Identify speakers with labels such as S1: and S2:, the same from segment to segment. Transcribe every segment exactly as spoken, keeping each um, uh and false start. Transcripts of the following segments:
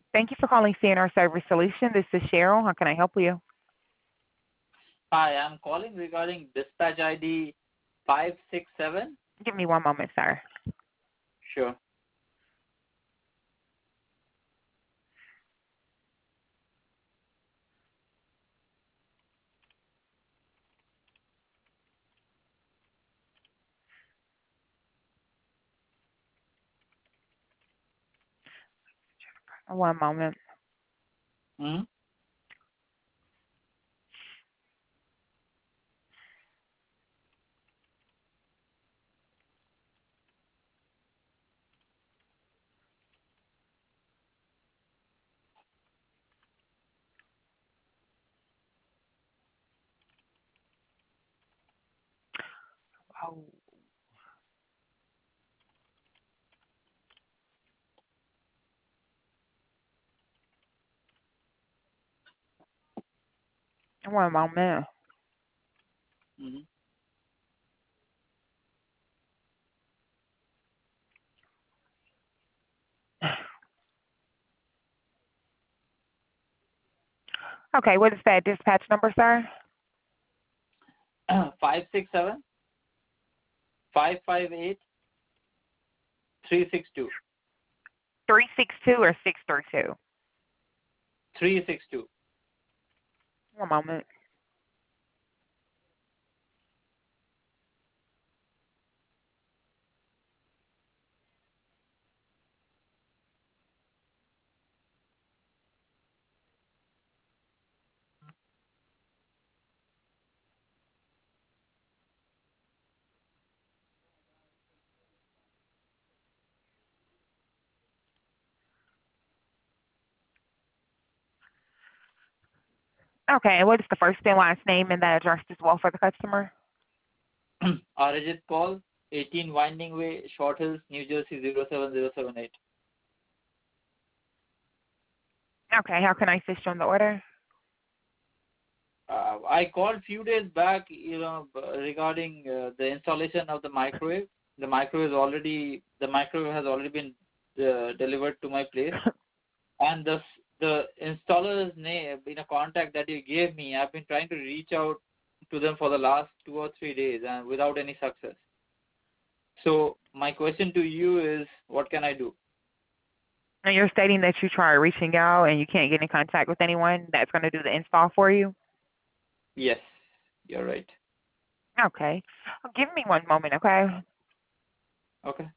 S1: Thank you for calling C N R Service Solution. This is Cheryl. How can I help you?
S2: Hi, I'm calling regarding dispatch I D five six seven.
S1: Give me one moment, sir.
S2: Sure.
S1: One moment.
S2: Mm-hmm.
S1: Oh, one moment.
S2: Mm-hmm.
S1: Okay, what is that dispatch number, sir?
S2: five six seven five five eight three six two
S1: three six two or six three two?
S2: three six two.
S1: One moment. Okay, and what is the first and last name and the address as well for the customer?
S2: Arijit Paul, eighteen Winding Way, Short Hills, New Jersey zero seven zero seven eight.
S1: Okay, how can I assist you on the order?
S2: Uh, I called few days back, you know, b- regarding uh, the installation of the microwave. The microwave is already the microwave has already been uh, delivered to my place. And the the installer's name in a contact that you gave me, I've been trying to reach out to them for the last two or three days and without any success. So my question to you is, what can I do?
S1: And you're stating that you try reaching out and you can't get in contact with anyone that's going to do the install for you?
S2: Yes, you're right.
S1: Okay. Give me one moment, okay?
S2: Okay.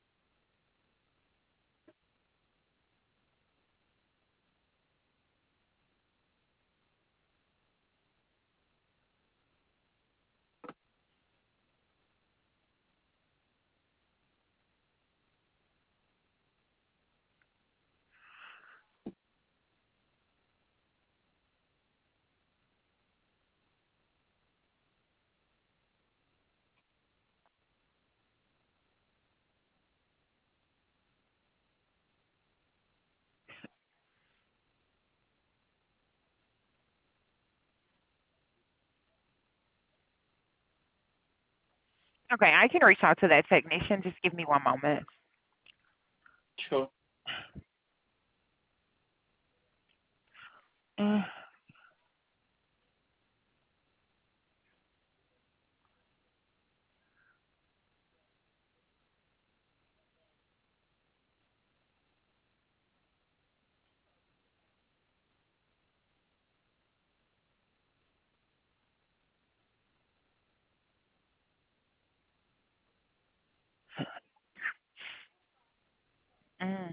S1: Okay, I can reach out to that technician. Just give me one moment.
S2: Sure.
S1: Uh, mm.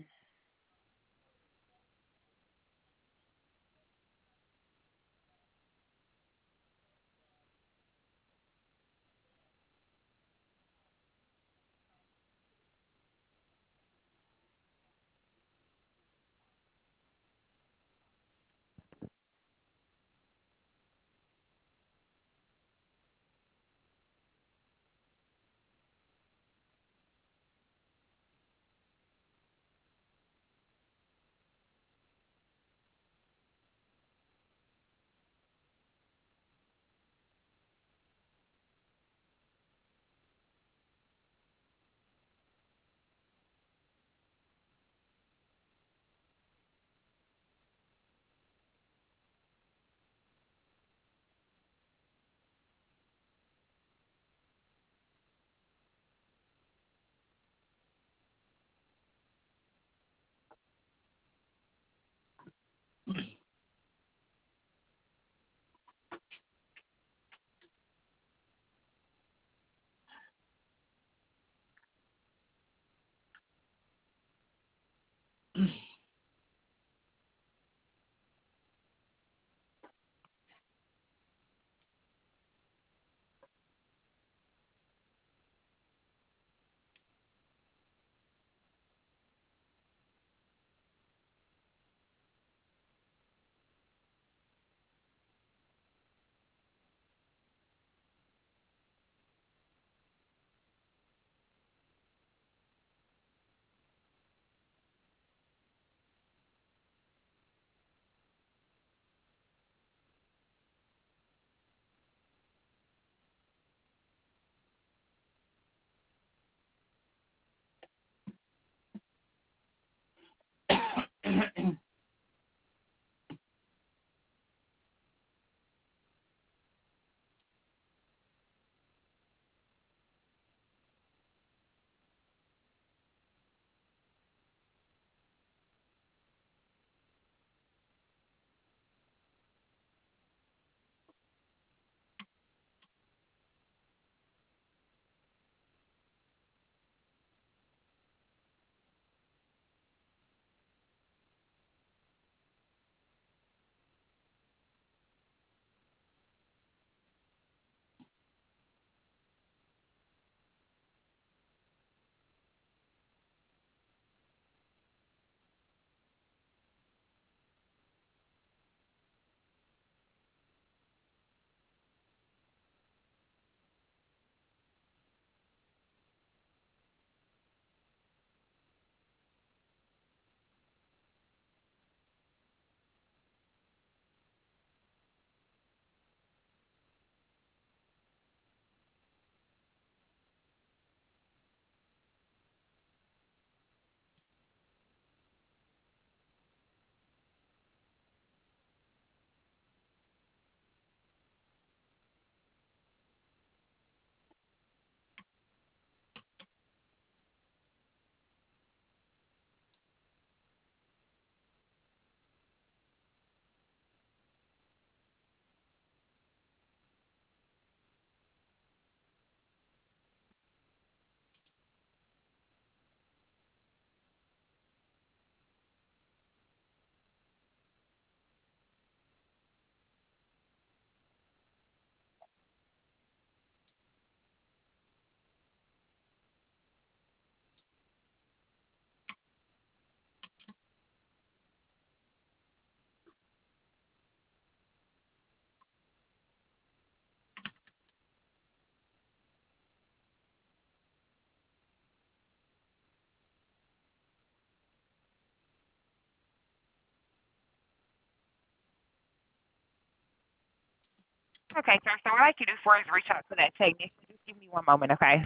S1: okay, sir. So what I can do for is reach out to that technician. Just give me one moment, okay?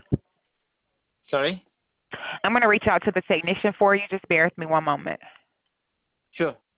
S2: Sorry?
S1: I'm going to reach out to the technician for you. Just bear with me one moment.
S2: Sure.